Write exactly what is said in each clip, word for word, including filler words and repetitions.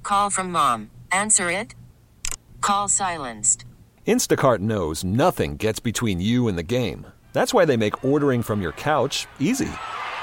Call from mom. Answer it. Call silenced. Instacart knows nothing gets between you and the game. That's why they make ordering from your couch easy.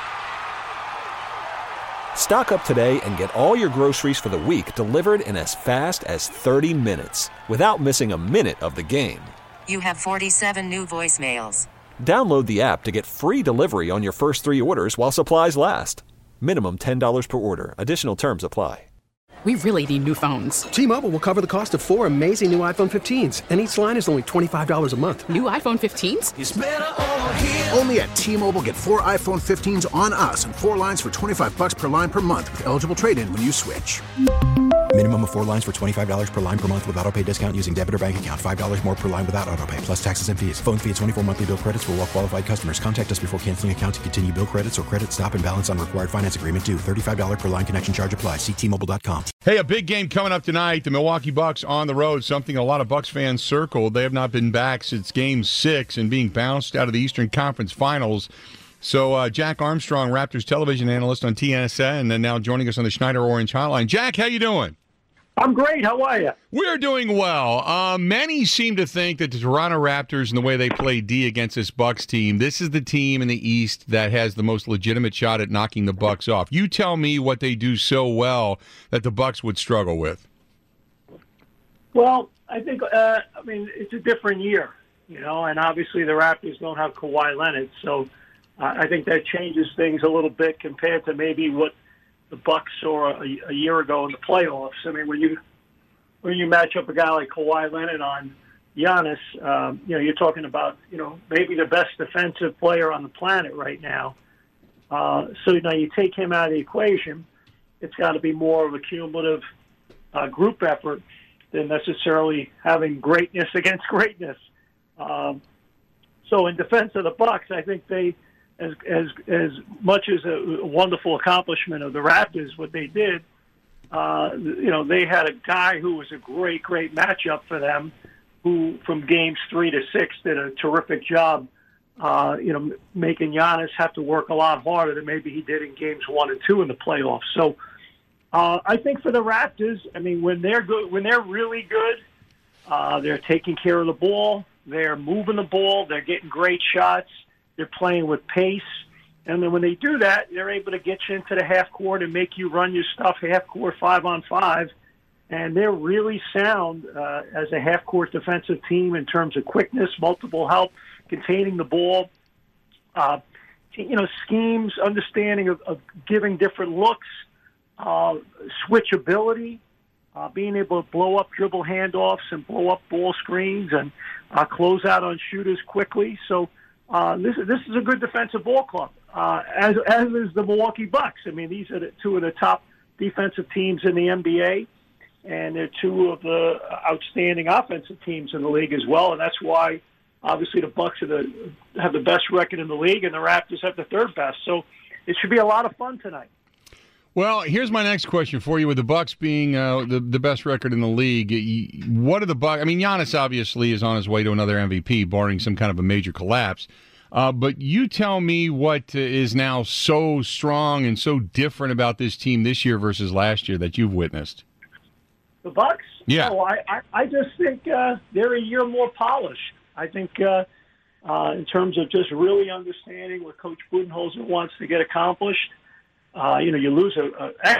Stock up today and get all your groceries for the week delivered in as fast as thirty minutes without missing a minute of the game. You have forty-seven new voicemails. Download the app to get free delivery on your first three orders while supplies last. Minimum ten dollars per order. Additional terms apply. We really need new phones. T-Mobile will cover the cost of four amazing new iPhone fifteens, and each line is only twenty-five dollars a month. New iPhone fifteens? It's better over here. Only at T-Mobile, get four iPhone fifteens on us and four lines for twenty-five bucks per line per month with eligible trade-in when you switch. Minimum of four lines for twenty-five dollars per line per month with autopay discount using debit or bank account. five dollars more per line without autopay, plus taxes and fees. Phone fee at twenty-four monthly bill credits for well-qualified customers. Contact us before canceling account to continue bill credits or credit stop and balance on required finance agreement due. thirty-five dollars per line connection charge applies. See T Mobile dot com. Hey, a big game coming up tonight. The Milwaukee Bucks on the road, something a lot of Bucks fans circled. They have not been back since Game six and being bounced out of the Eastern Conference Finals. So uh, Jack Armstrong, Raptors television analyst on T N S N, and now joining us on the Schneider Orange Hotline. Jack, how you doing? I'm great. How are you? We're doing well. Uh, many seem to think that the Toronto Raptors and the way they play D against this Bucks team, this is the team in the East that has the most legitimate shot at knocking the Bucks off. You tell me what they do so well that the Bucks would struggle with. Well, I think, uh, I mean, it's a different year, you know, and obviously the Raptors don't have Kawhi Leonard, so uh, I think that changes things a little bit compared to maybe what the Bucks saw a, a year ago in the playoffs. I mean, when you when you match up a guy like Kawhi Leonard on Giannis, um, you know, you're talking about, you know, maybe the best defensive player on the planet right now. Uh, so now you take him out of the equation, it's got to be more of a cumulative uh, group effort than necessarily having greatness against greatness. Um, so in defense of the Bucks, I think they, as as as much as a wonderful accomplishment of the Raptors, what they did, uh, you know, they had a guy who was a great, great matchup for them, who from games three to six did a terrific job, uh, you know, making Giannis have to work a lot harder than maybe he did in games one and two in the playoffs. So uh, I think for the Raptors, I mean, when they're good, when they're really good, uh, they're taking care of the ball, they're moving the ball, they're getting great shots. They're playing with pace. And then when they do that, they're able to get you into the half court and make you run your stuff half court, five on five. And they're really sound uh, as a half court defensive team in terms of quickness, multiple help, containing the ball, uh, you know, schemes, understanding of, of giving different looks, uh, switchability, uh, being able to blow up dribble handoffs and blow up ball screens and uh, close out on shooters quickly. So, Uh, this, this is a good defensive ball club, uh, as, as is the Milwaukee Bucks. I mean, these are the, two of the top defensive teams in the N B A, and they're two of the outstanding offensive teams in the league as well, and that's why, obviously, the Bucks are the, have the best record in the league, and the Raptors have the third best. So it should be a lot of fun tonight. Well, here's my next question for you. With the Bucks being uh, the the best record in the league, what are the Bucks? I mean, Giannis obviously is on his way to another M V P, barring some kind of a major collapse. Uh, but you tell me what is now so strong and so different about this team this year versus last year that you've witnessed. The Bucks? Yeah. Oh, I, I, I just think uh, they're a year more polished. I think uh, uh, in terms of just really understanding what Coach Budenholzer wants to get accomplished. Uh, you know, you lose a, a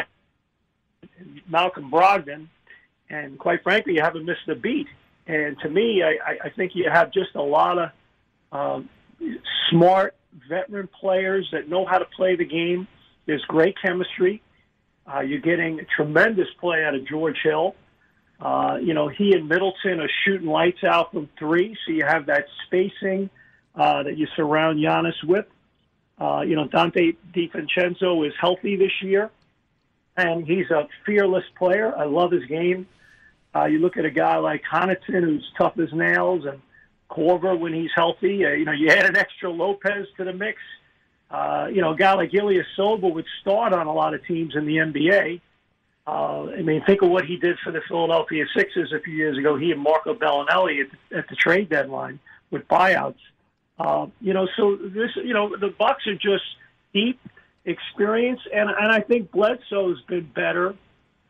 Malcolm Brogdon, and quite frankly, you haven't missed a beat. And to me, I, I think you have just a lot of um, smart veteran players that know how to play the game. There's great chemistry. Uh, you're getting a tremendous play out of George Hill. Uh, you know, he and Middleton are shooting lights out from three, so you have that spacing uh, that you surround Giannis with. Uh, you know, Dante DiVincenzo is healthy this year, and he's a fearless player. I love his game. Uh, you look at a guy like Connaughton, who's tough as nails, and Korver when he's healthy. Uh, you know, you add an extra Lopez to the mix. Uh, you know, a guy like Ilyasova would start on a lot of teams in the N B A. Uh, I mean, think of what he did for the Philadelphia Sixers a few years ago. He and Marco Bellinelli at the, at the trade deadline with buyouts. Uh, you know, so this, you know, the Bucks are just deep experience, and and I think Bledsoe's been better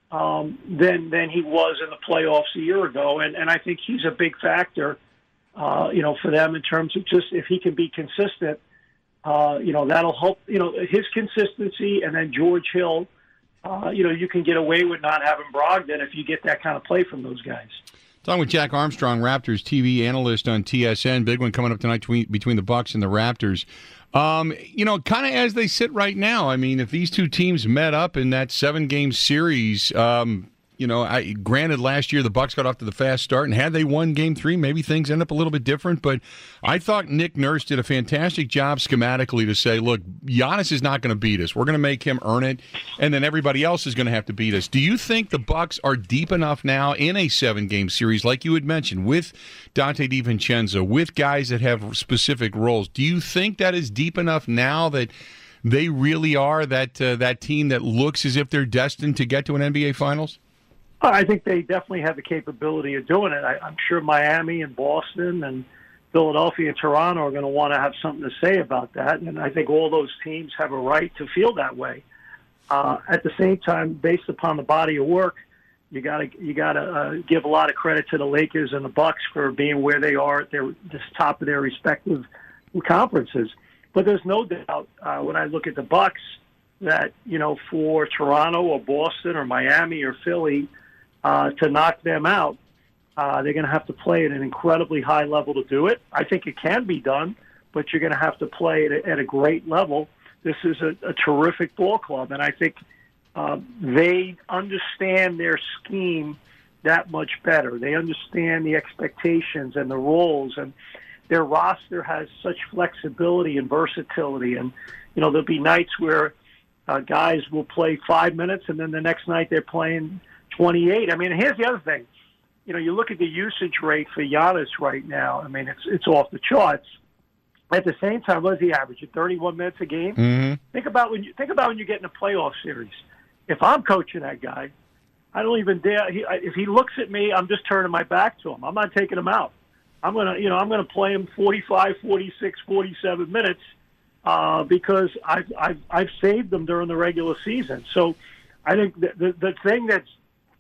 um, than than he was in the playoffs a year ago, and and I think he's a big factor, uh, you know, for them in terms of just if he can be consistent, uh, you know, that'll help. You know, his consistency, and then George Hill, uh, you know, you can get away with not having Brogdon if you get that kind of play from those guys. Talking with Jack Armstrong, Raptors T V analyst on T S N. Big one coming up tonight between, between the Bucks and the Raptors. Um, you know, kind of as they sit right now, I mean, if these two teams met up in that seven-game series, um, you know, I, granted last year the Bucks got off to the fast start, and had they won Game Three, maybe things end up a little bit different. But I thought Nick Nurse did a fantastic job schematically to say, look, Giannis is not going to beat us. We're going to make him earn it, and then everybody else is going to have to beat us. Do you think the Bucks are deep enough now in a seven-game series, like you had mentioned, with Dante DiVincenzo, with guys that have specific roles? Do you think that is deep enough now that they really are that uh, that team that looks as if they're destined to get to an N B A Finals? I think they definitely have the capability of doing it. I, I'm sure Miami and Boston and Philadelphia and Toronto are going to want to have something to say about that, and I think all those teams have a right to feel that way. Uh, at the same time, based upon the body of work, you got to you got to uh, give a lot of credit to the Lakers and the Bucks for being where they are at their the top of their respective conferences. But there's no doubt uh, when I look at the Bucks that, you know, for Toronto or Boston or Miami or Philly, Uh, to knock them out, uh, they're going to have to play at an incredibly high level to do it. I think it can be done, but you're going to have to play at a, at a great level. This is a, a terrific ball club, and I think uh, they understand their scheme that much better. They understand the expectations and the roles, and their roster has such flexibility and versatility. And, you know, there'll be nights where uh, guys will play five minutes, and then the next night they're playing twenty-eight. I mean, here's the other thing. You know, you look at the usage rate for Giannis right now. I mean, it's it's off the charts. At the same time, what does he average? At thirty-one minutes a game? Mm-hmm. Think about when you think about when you get in a playoff series. If I'm coaching that guy, I don't even dare. He, if he looks at me, I'm just turning my back to him. I'm not taking him out. I'm gonna, you know, I'm gonna play him forty-five, forty-six, forty-seven minutes uh, because I've, I've I've saved them during the regular season. So I think the the, the thing that's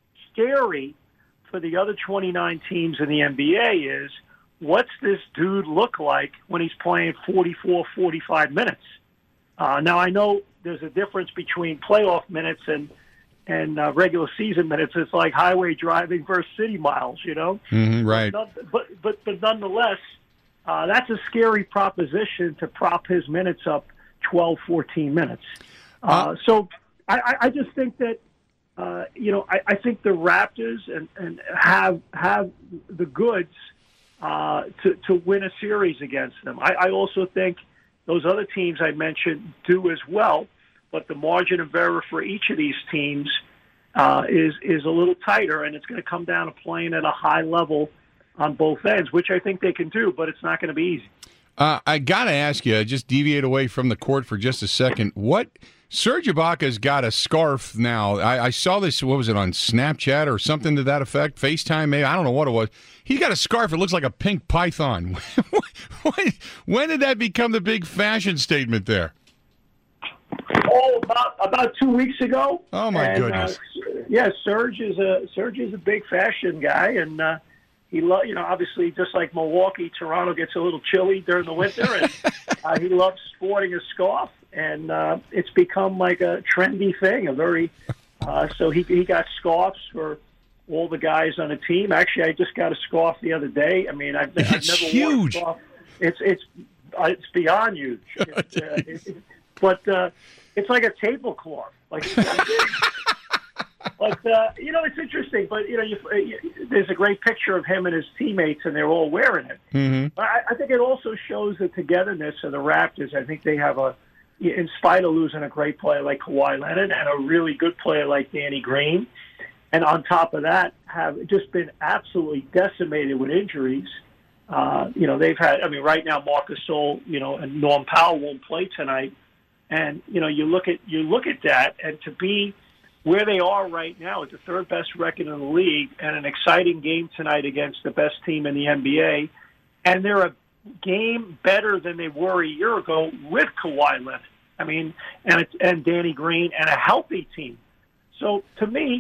scary for the other twenty-nine teams in the N B A is, what's this dude look like when he's playing forty-four, forty-five minutes? Uh, now, I know there's a difference between playoff minutes and and uh, regular season minutes. It's like highway driving versus city miles, you know? Mm-hmm, right. But, but, but, but nonetheless, uh, that's a scary proposition to prop his minutes up twelve, fourteen minutes. Uh, uh, so I, I just think that, Uh, you know, I, I think the Raptors and, and have have the goods uh, to to win a series against them. I, I also think those other teams I mentioned do as well, but the margin of error for each of these teams uh, is is a little tighter, and it's going to come down to playing at a high level on both ends, which I think they can do, but it's not going to be easy. Uh, I got to ask you, just deviate away from the court for just a second. What Serge Ibaka's got a scarf now. I, I saw this, what was it, on Snapchat or something to that effect? FaceTime, maybe? I don't know what it was. He got a scarf. It looks like a pink python. when, when did that become the big fashion statement there? Oh, about about two weeks ago. Oh, my and, goodness. Uh, yeah, Serge is a Serge is a big fashion guy, and uh, he lo- you know, obviously, just like Milwaukee, Toronto gets a little chilly during the winter, and uh, he loves sporting a scarf. And uh, it's become like a trendy thing, a very uh, so he he got scarves for all the guys on the team. Actually, I just got a scarf the other day. I mean, I've, I've it's never huge. worn a scarf. It's it's uh, it's beyond huge. It's, uh, it, it, but uh, it's like a tablecloth. Like, but uh, you know, it's interesting. But you know, you, you, there's a great picture of him and his teammates, and they're all wearing it. Mm-hmm. But I, I think it also shows the togetherness of the Raptors. I think they have a. In spite of losing a great player like Kawhi Leonard and a really good player like Danny Green, and on top of that, have just been absolutely decimated with injuries. Uh, you know, they've had, I mean, right now, Marc Gasol, you know, and Norm Powell won't play tonight. And, you know, you look at you look at that, and to be where they are right now at the third best record in the league and an exciting game tonight against the best team in the N B A, and they're a game better than they were a year ago with Kawhi Leonard. I mean, and it's, and Danny Green and a healthy team. So to me,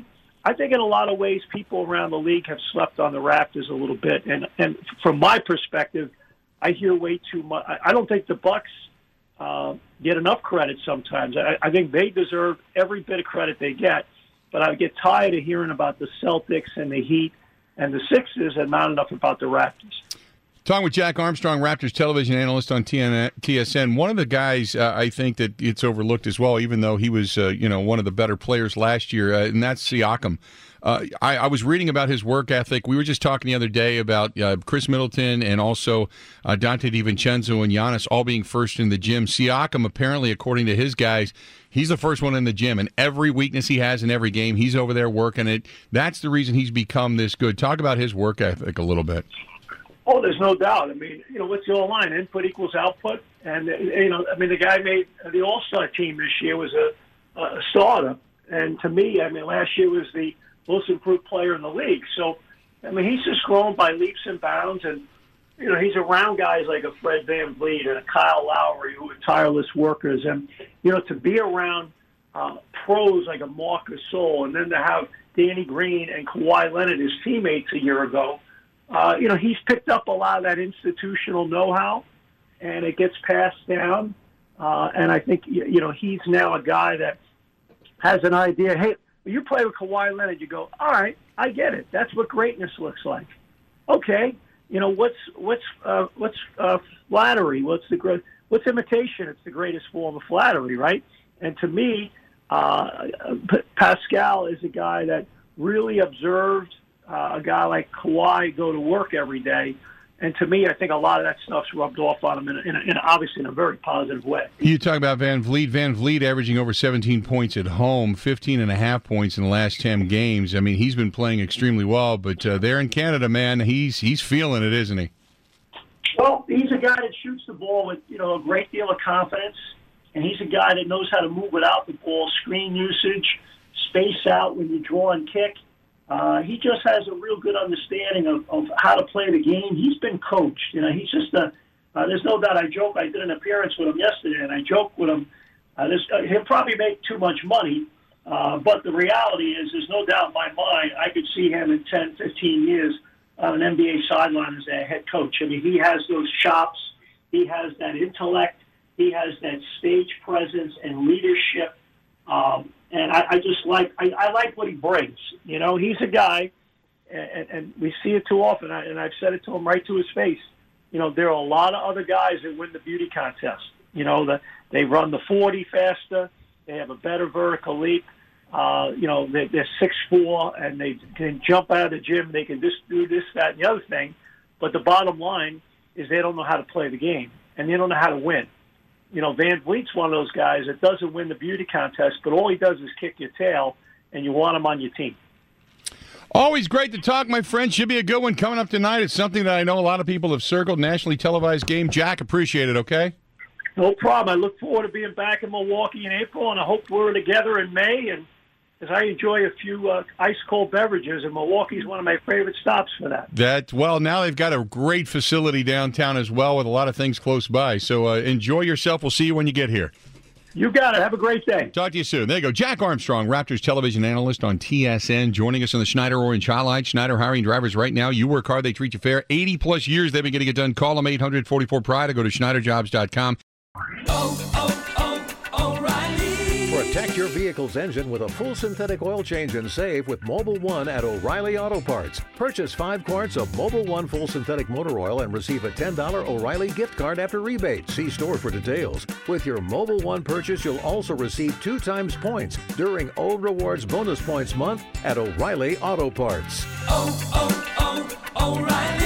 I think in a lot of ways, people around the league have slept on the Raptors a little bit. And, and from my perspective, I hear way too much. I don't think the Bucks uh, get enough credit sometimes. I, I think they deserve every bit of credit they get. But I get tired of hearing about the Celtics and the Heat and the Sixers and not enough about the Raptors. Talking with Jack Armstrong, Raptors television analyst on T S N. One of the guys uh, I think that it's overlooked as well, even though he was uh, you know one of the better players last year, uh, and that's Siakam. Uh, I, I was reading about his work ethic. We were just talking the other day about uh, Chris Middleton and also uh, Dante DiVincenzo and Giannis all being first in the gym. Siakam, apparently, according to his guys, he's the first one in the gym, and every weakness he has in every game, he's over there working it. That's the reason he's become this good. Talk about his work ethic a little bit. Oh, there's no doubt. I mean, you know, what's the old line? Input equals output. And, you know, I mean, the guy made the All-Star team this year was a, a starter. And to me, I mean, last year was the most improved player in the league. So, I mean, he's just grown by leaps and bounds. And, you know, he's around guys like a Fred VanVleet and a Kyle Lowry who are tireless workers. And, you know, to be around uh, pros like a Marc Gasol and then to have Danny Green and Kawhi Leonard, his teammates a year ago, uh, you know, he's picked up a lot of that institutional know-how, and it gets passed down. Uh, and I think, you know, he's now a guy that has an idea. Hey, when you play with Kawhi Leonard, you go, all right, I get it. That's what greatness looks like. Okay, you know, what's what's uh, what's uh, flattery? What's the great? What's imitation? It's the greatest form of flattery, right? And to me, uh, Pascal is a guy that really observed uh, a guy like Kawhi go to work every day. And to me, I think a lot of that stuff's rubbed off on him, in, a, in, a, in a, obviously in a very positive way. You talk about VanVleet. VanVleet averaging over seventeen points at home, fifteen and a half points in the last ten games. I mean, he's been playing extremely well, but uh, there in Canada, man, he's he's feeling it, isn't he? Well, he's a guy that shoots the ball with, you know, a great deal of confidence, and he's a guy that knows how to move without the ball, screen usage, space out when you draw and kick. Uh, he just has a real good understanding of, of how to play the game. He's been coached. You know, he's just a. Uh, there's no doubt. I joke. I did an appearance with him yesterday, and I joked with him. Uh, this, uh, he'll probably make too much money, uh, but the reality is, there's no doubt in my mind. I could see him in ten, fifteen years on an N B A sideline as a head coach. I mean, he has those chops. He has that intellect. He has that stage presence and leadership. Um, And I, I just like I, I like what he brings. You know, he's a guy, and, and we see it too often. And I've said it to him right to his face. You know, there are a lot of other guys that win the beauty contest. You know, the, they run the forty faster. They have a better vertical leap. Uh, you know, they, they're six foot four, and they can jump out of the gym. They can just do this, that, and the other thing. But the bottom line is they don't know how to play the game, and they don't know how to win. You know, VanVleet's one of those guys that doesn't win the beauty contest, but all he does is kick your tail, and you want him on your team. Always great to talk, my friend. Should be a good one coming up tonight. It's something that I know a lot of people have circled, nationally televised game. Jack, appreciate it, okay? No problem. I look forward to being back in Milwaukee in April, and I hope we're together in May. And because I enjoy a few uh, ice-cold beverages, and Milwaukee's one of my favorite stops for that. That well, now they've got a great facility downtown as well with a lot of things close by. So uh, enjoy yourself. We'll see you when you get here. You got it. Have a great day. Talk to you soon. There you go. Jack Armstrong, Raptors television analyst on T S N, joining us on the Schneider Orange Hotline. Schneider hiring drivers right now. You work hard, they treat you fair. eighty-plus years they've been getting it done. Call them eight hundred forty-four Pride or go to Schneider Jobs dot com. Oh, oh, oh, O'Reilly. Protect your vehicle's engine with a full synthetic oil change and save with Mobil one at O'Reilly Auto Parts. Purchase five quarts of Mobil one full synthetic motor oil and receive a ten dollars O'Reilly gift card after rebate. See store for details. With your Mobil one purchase, you'll also receive two times points during O Rewards Bonus Points Month at O'Reilly Auto Parts. Oh, oh, oh, O'Reilly.